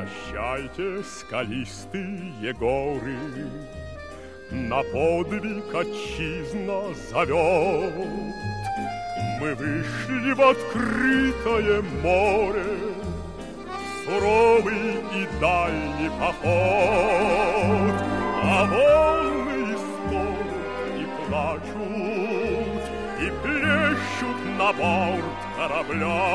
Прощайте, скалистые горы, на подвиг отчизна зовет. Мы вышли в открытое море, суровый и дальний поход, а волны стонут и плачут, и плещут на борт корабля.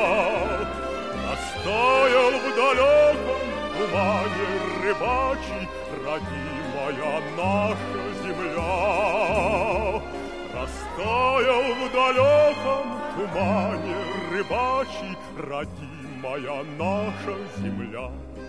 Растаял в далеком тумане рыбачий родимая наша земля. Растаял в далеком тумане рыбачий родимая наша земля.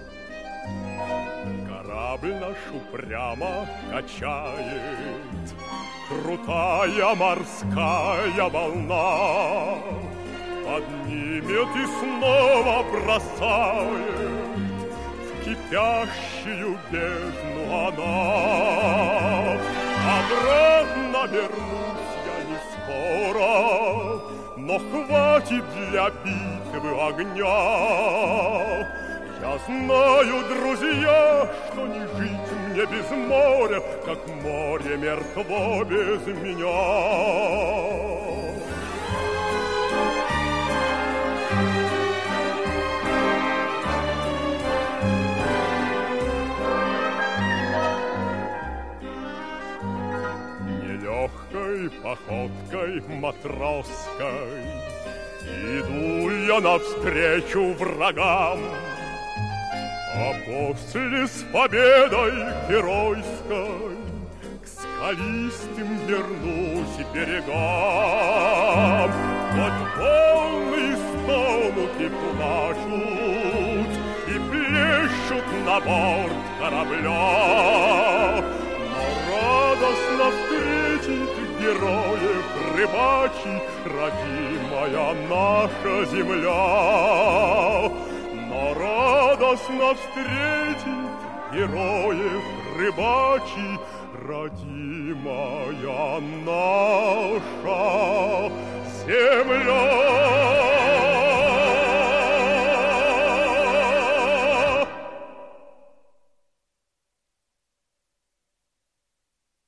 Корабль наш упрямо качает крутая морская волна, поднимет и снова бросает в кипящую бездну она. Обратно вернусь я не скоро, но хватит для битвы огня. Я знаю, друзья, что не жить мне без моря, как море мертво без меня. Нелегкой походкой матросской иду я навстречу врагам, а после с победой геройской к скалистым вернусь берегам. Хоть волны стонут и плачут, и плещут на борт корабля, но радостно встретить героев рыбачий родимая наша земля. Но радостно встретить героев рыбачий родимая наша земля.